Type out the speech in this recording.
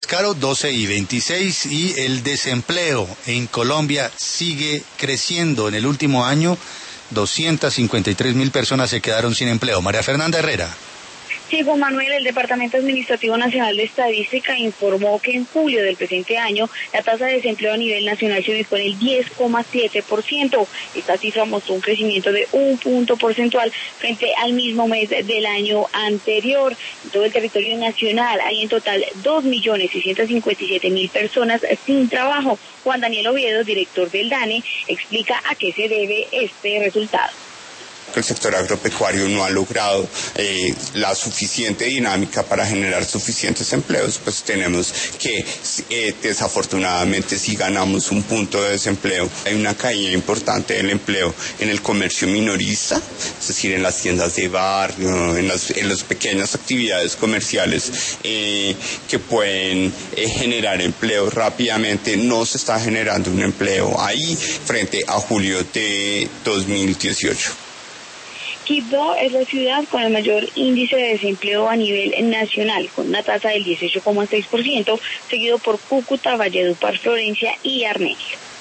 Caro, 12:26, y el desempleo en Colombia sigue creciendo. En el último año, 253.000 personas se quedaron sin empleo. María Fernanda Herrera. Sí, Juan Manuel, el Departamento Administrativo Nacional de Estadística informó que en julio del presente año la tasa de desempleo a nivel nacional se ubicó en el 10,7%. Esta cifra mostró un crecimiento de 1 punto porcentual frente al mismo mes del año anterior. En todo el territorio nacional hay en total 2.657.000 personas sin trabajo. Juan Daniel Oviedo, director del DANE, explica a qué se debe este resultado. El sector agropecuario no ha logrado la suficiente dinámica para generar suficientes empleos, pues tenemos que desafortunadamente si ganamos un punto de desempleo, hay una caída importante del empleo en el comercio minorista, es decir, en las tiendas de barrio, en las pequeñas actividades comerciales que pueden generar empleo rápidamente. No se está generando un empleo ahí frente a julio de 2018. Quibdó es la ciudad con el mayor índice de desempleo a nivel nacional, con una tasa del 18,6%, seguido por Cúcuta, Valledupar, Florencia y Armenia.